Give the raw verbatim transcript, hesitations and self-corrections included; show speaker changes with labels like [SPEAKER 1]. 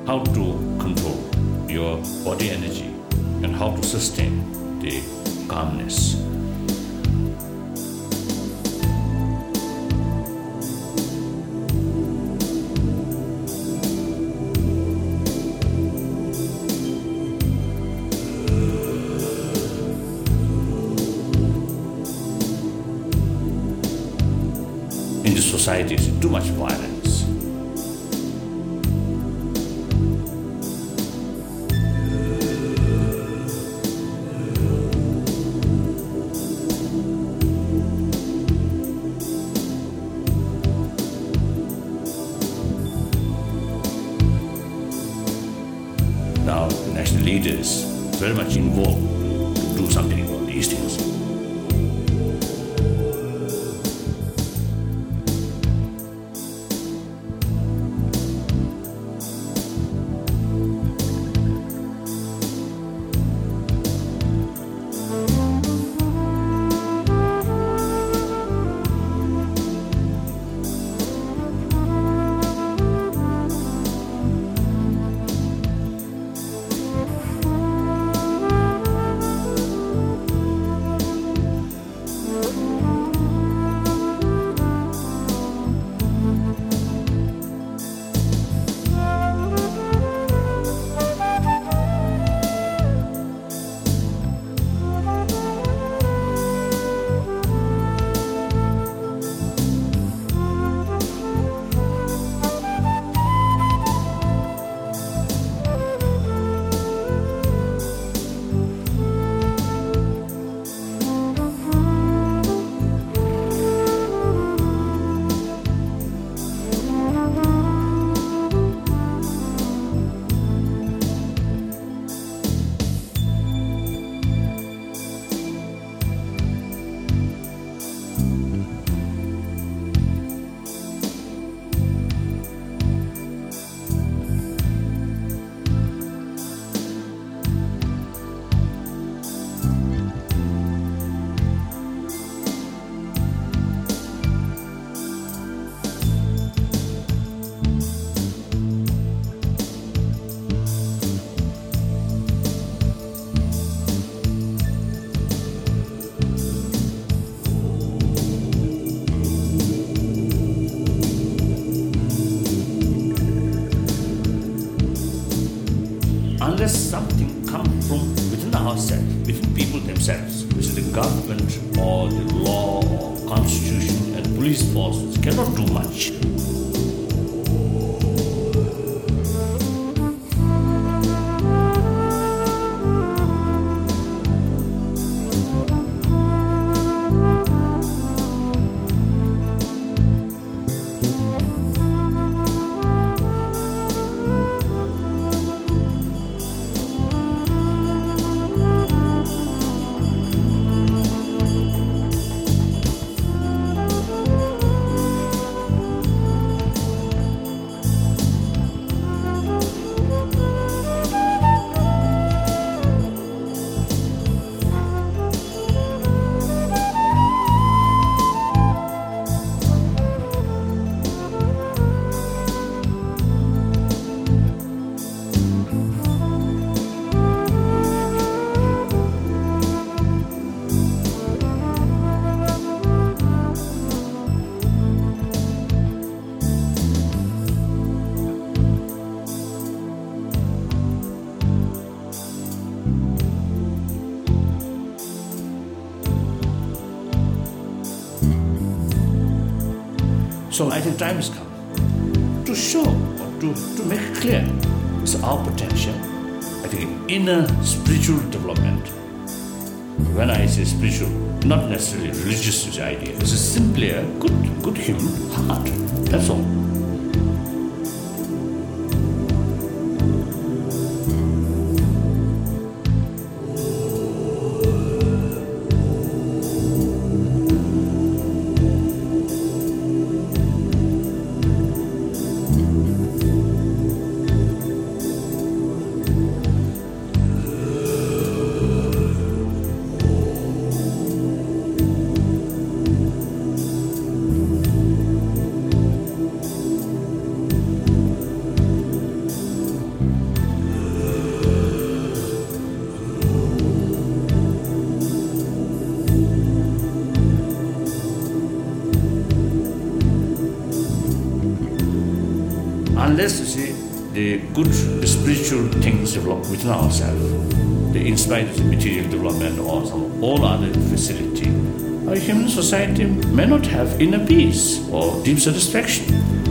[SPEAKER 1] how to control your body energy and how to sustain the calmness. In the society, is too much violence. Now, the national leaders very much involved to do something about these things. Unless something comes from within ourselves, within people themselves, which is the government or the law or constitution and police forces cannot do much. So I think time has come to show or to, to make it clear it's our potential. I think inner spiritual development. When I say spiritual, not necessarily religious idea. This is simply a good, good human heart. That's all. unless you see the good spiritual things develop within ourselves, the in spite of the material development or some all other facility, our human society may not have inner peace or deep satisfaction.